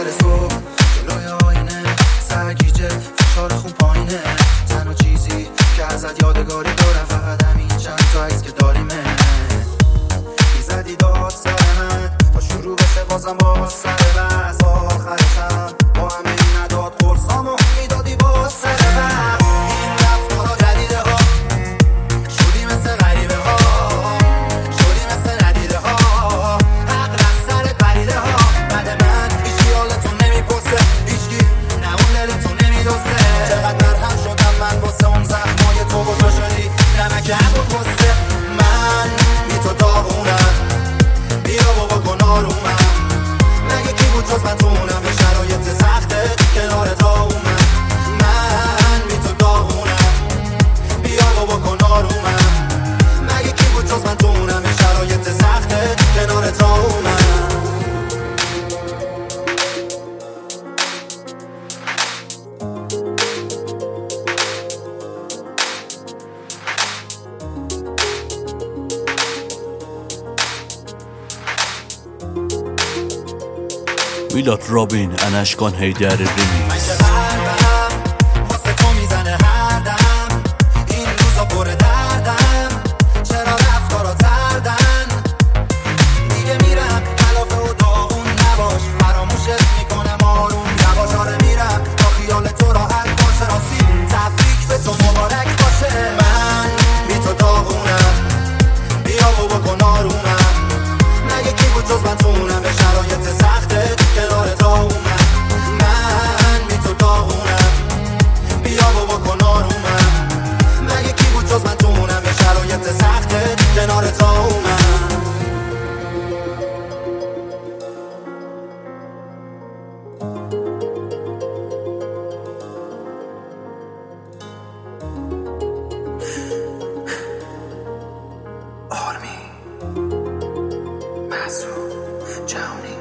سر صبح جلوی آینه سرگیجه فشار خون پایینه، تنها چیزی که ازت یادگاری دارم فقط همین چند تا عکس که داریمه. میزدی داد سر من تا شروع بشه بازم باز سر بس، آخرشم با همه این نداد قرصامو میدادی باز سر بس. این رفتارا جدیده ها شدی مثل غریبه ها، شدی مثل ندیده ها، حق از سرت پریده ها. بعد من هیچی حالتون نمیپرسه، هیچکی نه اون دلتون نمیدوسته. چقدر مرهم شدم من واسه اون زخمای تو و تو شدی نمک همون پسته. من بی تو داغونم، بیا بابا کن آرومم. مگه کی بود جز من تو اونم به شرایط سخته کنارت آومم. من بی تو داغونم، بیا بابا کن آرومم. مگه کی بود جز من تو اونم به شرایط سخته کنارت آومم. میلاد رابین انشکان هیدر ریمیکس. من که قلبم واسه تو میزنه هر دم، این روزا پر دردم، چرا رفتارا تردن. دیگه میرم خلافه و داغون نباش، فراموشت میکنم آروم یواش. آره میرم تا خیال تو راحت باشه، راستی تبریک به تو مبارک باشه. من بی تو داغونم، بیا بابا کن آرومم. مگه کی بود جز من تو اونم به شرایط سخته کنارت آومم. من بی تو داغونم، بیا بابا کن آرومم. مگه کی بود جز من تو اونم به شرایط سخته کنارت آومم. آرمی مسعود جهانی